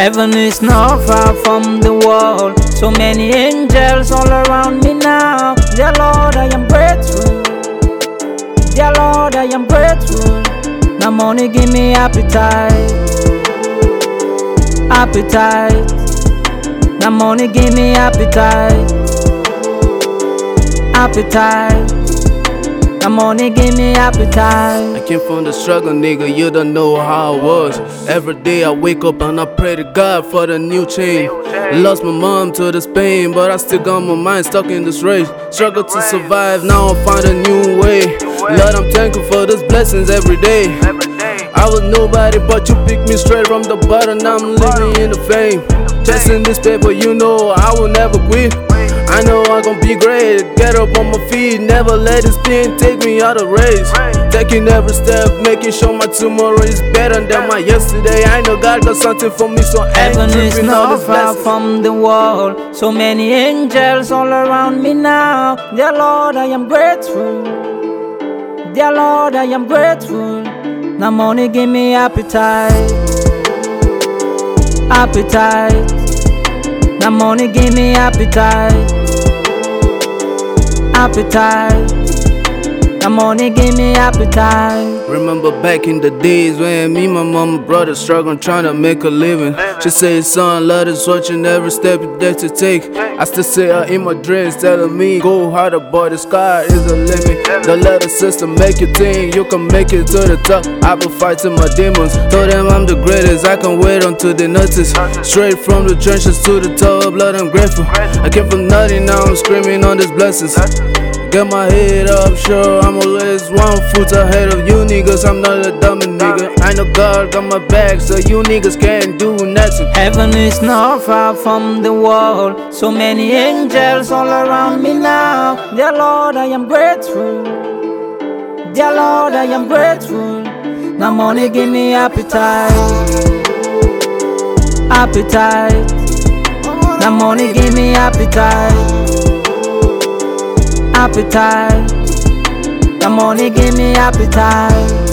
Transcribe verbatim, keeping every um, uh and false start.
Heaven is not far from the world. So many angels all around me now. Dear Lord, I am grateful. Dear Lord, I am grateful. Now money give me appetite. Appetite. Now money give me appetite. Appetite. Now money give me appetite. I came from the struggle, nigga, you don't know how I was. Every day I wake up and I pray to God for the new change. Lost my mom to this pain, but I still got my mind stuck in this race. Struggle to survive, now I find a new way. Lord, I'm thankful for those blessings every day. I was nobody, but you picked me straight from the bottom, now I'm living in the fame. Chasing this paper, you know I will never quit. I know I'm gonna be great, get up on my feet, never let this pain take me out of race. Taking every step, making sure my tomorrow is better than my yesterday. I know God got something for me, so I ain't Heaven is tripping all not this far blessings. from the world. So many angels all around me now. Dear Lord, I am grateful. Dear Lord, I am grateful. Now money give me appetite. Appetite. Now money give me appetite. Appetite. Now money give me appetite. Remember back in the days when me and my mama brother struggling trying to make a living. She said, son, love is watching every step you dare to take. I still see her in my dreams telling me, go harder boy, the sky is the limit. The letter system make you think you can make it to the top. I been fighting my demons, told them I'm the greatest, I can wait until they notice. Straight from the trenches to the top, Lord, I'm grateful. I came from nothing, now I'm screaming on these blessings. Get my head up, sure, I'm always one foot ahead of you niggas, I'm not a dumb nigga. I know God got my back, so you niggas can't do nothing. Heaven is not far from the world. So many angels all around me now. Dear Lord, I am grateful. Dear Lord, I am grateful. Now money give me appetite. Appetite. Now money give me appetite. Appetite. The money give me appetite.